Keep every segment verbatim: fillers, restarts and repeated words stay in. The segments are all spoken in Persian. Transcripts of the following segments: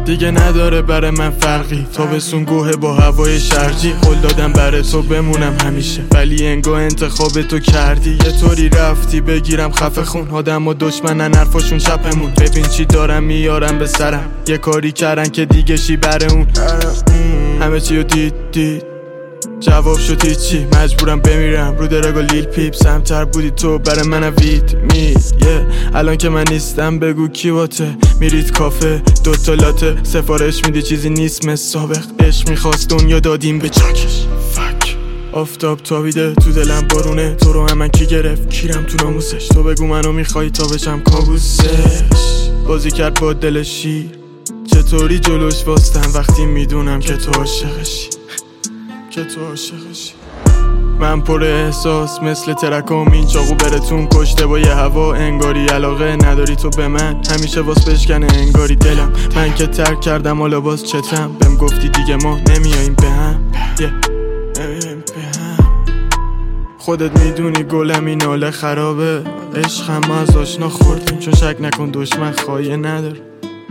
دیگه نداره برای من فرقی. تابستون گوه با هوای شرجی، قول دادم برای تو بمونم همیشه، ولی انگار انتخاب تو کردی. یه طوری رفتی بگیرم خفه خون، آدم و دشمنن حرفاشون چپمون. ببین چی دارم میارم به سرم، یه کاری کردن که دیگه شی بره اون. همه چی رو دید دید جواب شد هیچی، مجبورم بمیرم رو درگا لیل پیپ. سمتر بودی تو برای من وید می yeah. الان که من نیستم بگو کی باته، میرید کافه دوتا لاته سفارش میدی، چیزی نیست مثل سابق. عشق میخواست دنیا دادیم به چاکش. فک آفتاب تابیده تو دلم بارونه، تو رو هم من کی گرفت کیرم تو ناموسش. تو بگو منو میخوای تا بشم کابوسش. بازی کرد با دل شیر، چطوری جلوش واستم وقتی میدونم که تو عاشقشی، که تو عاشقشی. من پر احساس مثل ترکم، این چاقو براتون کشته با یه هوا. انگاری علاقه نداری تو به من، همیشه واس بشکنه انگاری دلم. من که ترک کردم حالا باز چتم، بهم گفتی دیگه ما نمیاییم به هم yeah. نمیاییم به هم. خودت میدونی گلم این حال خرابه، عشقم ما از آشنا خوردیم، چون شک نکن دشمن خواهیه نداره.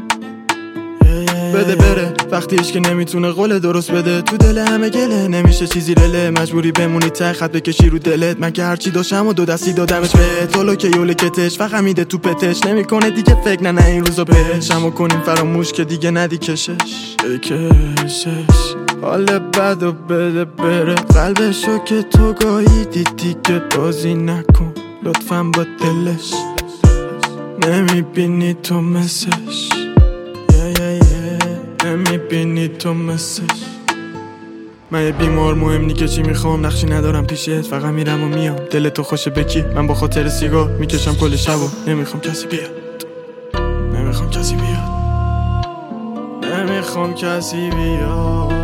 بده بره وقتی هیچ که نمیتونه قول درست بده، تو دل همه گله نمیشه چیزی رله. مجبوری بمونی ته خط بکشی رو دلت، من که هرچی داشتم و دو دستی دادمش به تو. که یوله کتش فقط میده تو پتش، نمیکنه دیگه فکر نه نه این روزا بهش. همو کنیم فراموش که دیگه ندی کشش کشش. حال بد و بده بره قلبشو که تو گاهی دیدی که بازی نکن لطفاً با دلش. نمیبینی تو مسش نمیبینی تو مسش. من یه بیمار مهم نی که چی میخوام، نقشی ندارم پیشت، فقط میرم و میام. دل تو خوشه بکی، من با خاطر سیگار میکشم کل شب و نمیخوام کسی بیاد، نمیخوام کسی بیاد، نمیخوام کسی بیاد.